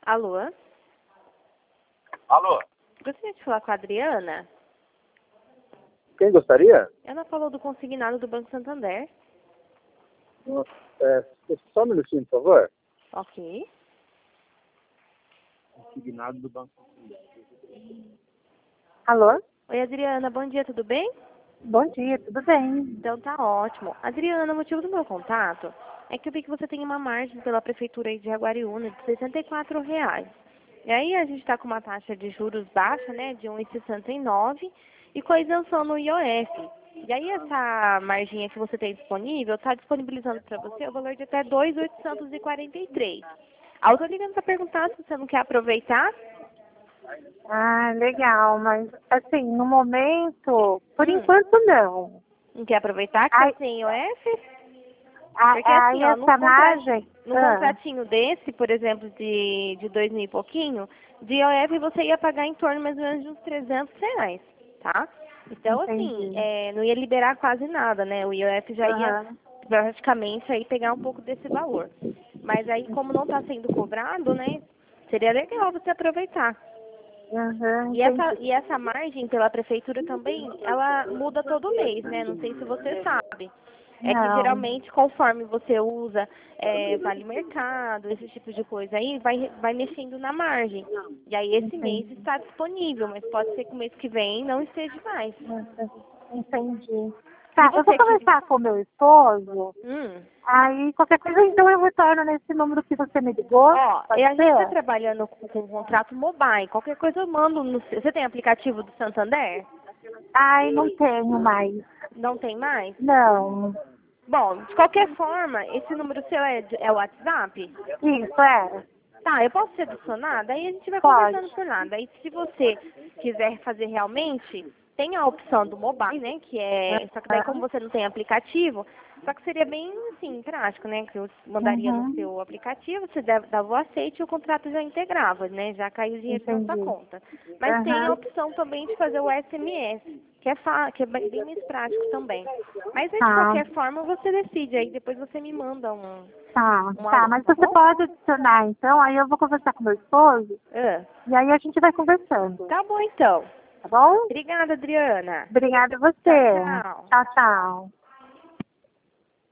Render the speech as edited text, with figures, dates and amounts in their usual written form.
Alô? Alô? Gostaria de falar com a Adriana? Quem gostaria? Ela falou do consignado do Banco Santander. Só um minutinho, por favor. Ok. Consignado do Banco Santander. Alô? Oi, Adriana, bom dia, tudo bem? Bom dia, tudo bem? Então tá ótimo. Adriana, o motivo do meu contato é que eu vi que você tem uma margem pela Prefeitura aí de Jaguariúna de R$ 64. E aí a gente está com uma taxa de juros baixa, né, de 1,69 e com a isenção no IOF. E aí essa margem que você tem disponível está disponibilizando para você o valor de até 2.843. Ah, eu tô ligando para perguntar se você não quer aproveitar. Ah, legal, mas assim, no momento, por enquanto não. Não quer aproveitar que Ai, tá sem IOF? Porque aí assim, ó, essa margem... num contratinho desse, por exemplo, de 2.000 e pouquinho, de IOF você ia pagar em torno mais ou menos de uns R$ 300, tá? Então, assim, Entendi. não ia liberar quase nada, né? O IOF já ia praticamente aí pegar um pouco desse valor. Mas aí, como não está sendo cobrado, né? Seria legal você aproveitar. E essa margem pela prefeitura também, ela muda todo mês, né? Não sei se você sabe. É que Não. geralmente, conforme você usa vale mercado, esse tipo de coisa aí, vai mexendo na margem. E aí esse mês está disponível, mas pode ser que o mês que vem não esteja mais. Entendi. Tá, eu vou conversar com o meu esposo. Aí, qualquer coisa, então eu retorno nesse número que você me ligou. Ó, a gente está trabalhando com um contrato mobile. Qualquer coisa eu mando no seu. Você tem aplicativo do Santander? Ai, não tenho mais. Não tem mais? Não. Bom, de qualquer forma, esse número seu é o WhatsApp? Isso, é. Tá, eu posso ser adicionada? Aí a gente vai Pode. conversando por lá. Daí, se você quiser fazer realmente, tem a opção do mobile, né? Que é. Só que daí, como você não tem aplicativo, só que seria bem, assim, prático, né? Que eu mandaria no seu aplicativo, você dava o aceite e o contrato já integrava, né? Já caiu o dinheiro na sua conta. Mas tem a opção também de fazer o SMS, que é bem mais prático também. Mas aí, de qualquer forma, você decide. Aí depois você me manda um. Tá, mas você pode adicionar, então, aí eu vou conversar com meu esposo, e aí a gente vai conversando. Tá bom, então. Tá bom? Obrigada, Adriana. Obrigada a você. Tchau, tchau. Tchau, tchau.